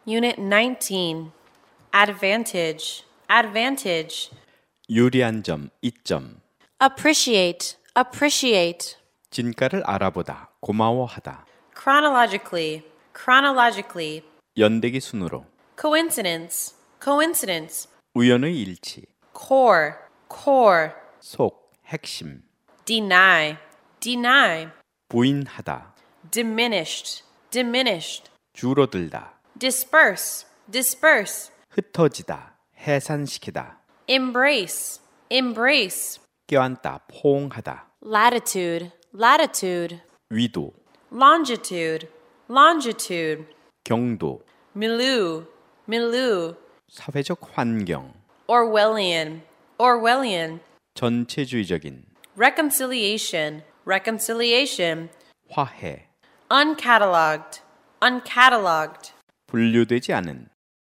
Unit 19. Advantage, advantage. 유리한 점, 이점. Appreciate, appreciate. 진가를 알아보다, 고마워하다. Chronologically, chronologically. 연대기 순으로. Coincidence, coincidence. 우연의 일치. Core, core. 속, 핵심. Deny, deny. 부인하다. Diminished, diminished. 줄어들다. Disperse, disperse. 흩어지다. 해산시키다. Embrace, embrace. 껴안다. 포옹하다. Latitude, latitude. 위도. Longitude, longitude. 경도. Milieu, milieu. 사회적 환경. Orwellian, Orwellian. 전체주의적인. Reconciliation, reconciliation. 화해. Uncatalogued, uncatalogued. 분류되지 않은.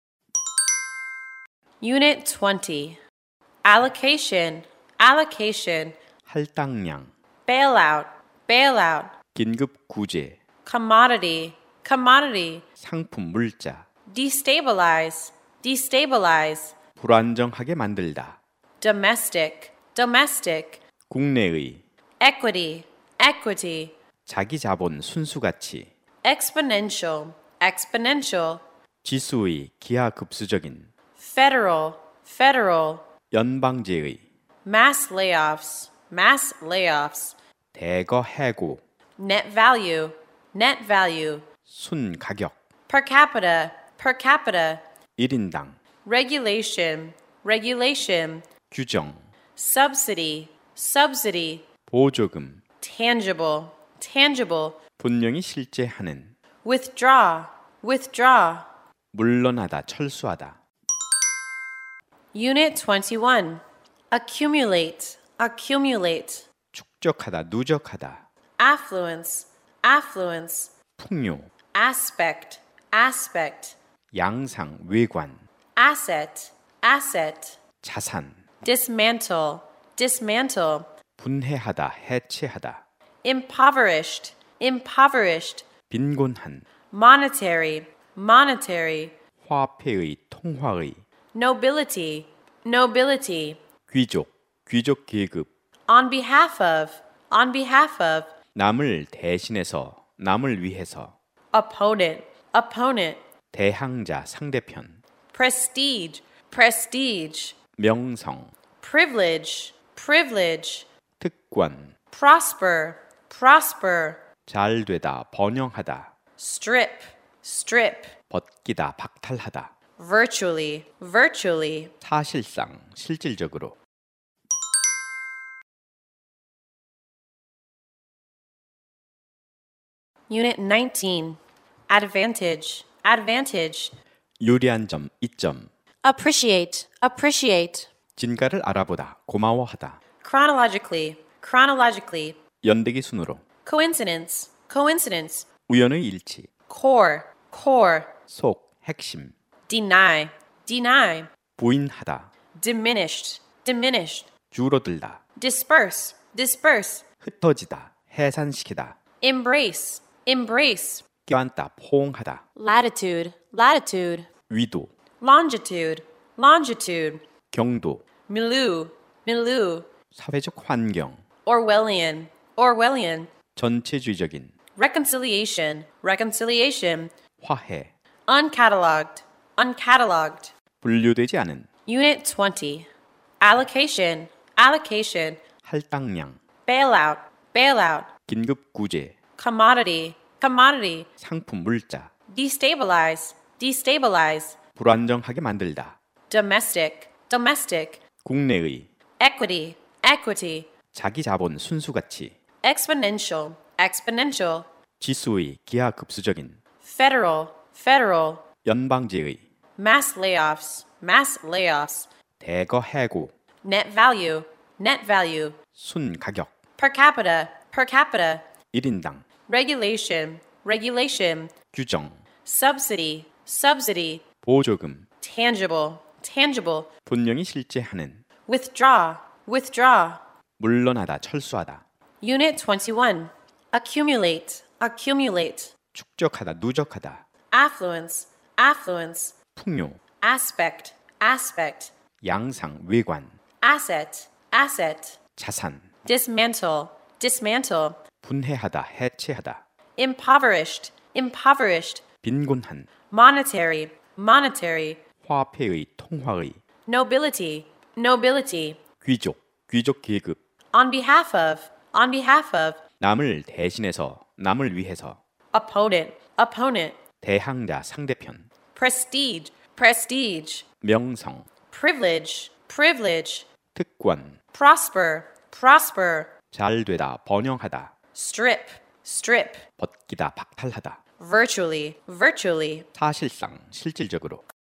Unit 20. Allocation, allocation. 할당량. Bailout, bailout. 긴급 구제. Commodity, commodity. 상품 물자. Destabilize, destabilize. 불안정하게 만들다. Domestic, domestic. 국내의. Equity, equity. 자기 자본 순수가치. Exponential, exponential. 지수의 기하급수적인. Federal, federal. 연방제의. Mass layoffs, mass layoffs. 대거 해고. Net value, net value. 순가격. Per capita, per capita. 1인당. Regulation, regulation. 규정. Subsidy, subsidy. 보조금. Tangible, tangible. 분명히 실제하는. Withdraw, withdraw. 물러나다 철수하다. Unit 21. Accumulate, accumulate. 축적하다 누적하다. Affluence, affluence. 풍요. Aspect, aspect. 양상 외관. Asset, asset. 자산. Dismantle, dismantle. 분해하다 해체하다. Impoverished, impoverished. 빈곤한. Monetary, monetary. 화폐의 통화의. Nobility, nobility. 귀족. 귀족 계급. On behalf of, on behalf of. 남을 대신해서 남을 위해서. Opponent, opponent. 대항자 상대편. Prestige, prestige. 명성. Privilege, privilege. 특권. Prosper, prosper. 잘되다 번영하다. Strip, strip. 벗기다 박탈하다. Virtually, virtually. 사실상 실질적으로. Unit 19. Advantage, advantage. 유리한 점, 이점. Appreciate, appreciate. 진가를 알아보다, 고마워하다. Chronologically, chronologically. 연대기 순으로. Coincidence, coincidence. 우연의 일치. Core, core. 속, 핵심. Deny, deny. 부인하다. Diminished, diminished. 줄어들다. Disperse, disperse. 흩어지다. 해산시키다. Embrace, embrace. 껴안다. 포옹하다. Latitude, latitude. 위도. Longitude, longitude. 경도. Milieu, milieu. 사회적 환경. Orwellian, Orwellian. 전체주의적인. Reconciliation, reconciliation. 화해. Uncatalogued, uncatalogued. 분류되지 않은. Unit 20. Allocation, allocation. 할당량. Bailout, bailout. 긴급 구제. Commodity, commodity. 상품 물자. Destabilize, destabilize. 불안정하게 만들다. Domestic, domestic. 국내의. Equity, equity. 자기 자본 순수가치. Exponential, exponential. 지수의 기하급수적인. Federal, federal. 연방제의. Mass layoffs, mass layoffs. 대거 해고. Net value, net value. 순가격. Per capita, per capita. 1인당. Regulation, regulation. 규정. Subsidy, subsidy. 보조금. Tangible, tangible. 분명히 실제하는. Withdraw, withdraw. 물러나다 철수하다. Unit 21. Accumulate, accumulate. 축적하다 누적하다. Affluence, affluence, 풍요, aspect, aspect, 양상, 외관, asset, asset, 자산, dismantle, dismantle, 분해하다, 해체하다, impoverished, impoverished, 빈곤한, monetary, monetary, 화폐의, 통화의, nobility, nobility, 귀족, 귀족 계급, on behalf of, 남을 대신해서, 남을 위해서, opponent, opponent, 대항자, 상대편, prestige, prestige, 명성, privilege, privilege, 특권, prosper, prosper, 잘되다, 번영하다, strip, strip, 벗기다, 박탈하다, virtually, virtually, 사실상, 실질적으로,